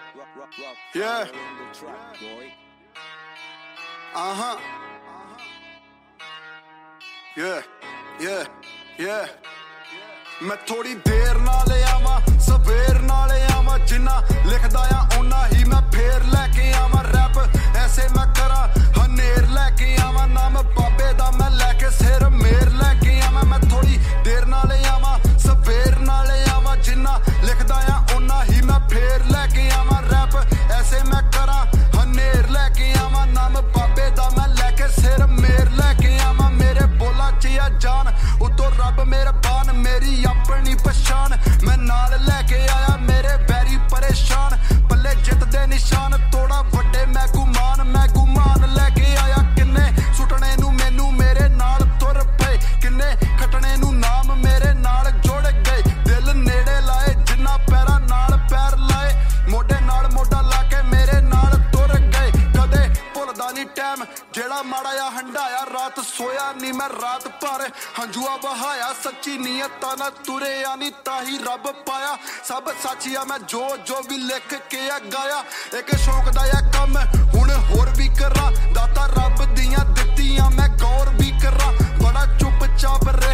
Yeah. Yeah. मैं थोड़ी देर नाल आवां सवेर नाल आवां जिन्ना लिखदा आ उन्ना ही मैं फेर लैके आवां रैप ऐसे मैं करा हनेर लैके आवां नाम बाबे दा मैं लैके सिर मेर लैके आवां मैं थोड़ी देर नाल आवां सवेर नाल आवां जिन्ना लिखदा आ उन्ना ही मैं फेर लैके आवां रैप ऐसे मैं करा हनेर लैके आवां नाम बाबे दा मैं लैके सिर मेर लैके आवां मेरे बोला च आ जान उतो रब मेरे बान मेरी अपनी पछान मैं नाल लैके आया मेरे बैरी परेशान पल्ले जित दे निशान थोड़ा वड्डे मैं गुमान लैके आया किन्ने सुटने नू मैनू मेरे नाल तुर पे किन्ने खटने नू नाम मेरे नाल जुड़ गए दिल नेड़े लाए जिन्ना पैरा नाल पैर लाए मोढे नाल मोढा ला के मेरे नाल तुर गए कदे भुलदा नहीं टैम जेड़ा माड़ा आ हंडाया रात सोया नहीं मैं रात भर हंजुआ बहाया सच्ची नीयत ना तुरे आनी ताही रब पाया सब सच आ मैं जो भी लिख के आ गाया एक शौक दा आ कम हुण होर भी करा दाता रब दियां दित्तियां मैं गौर भी करा बड़ा चुप चाप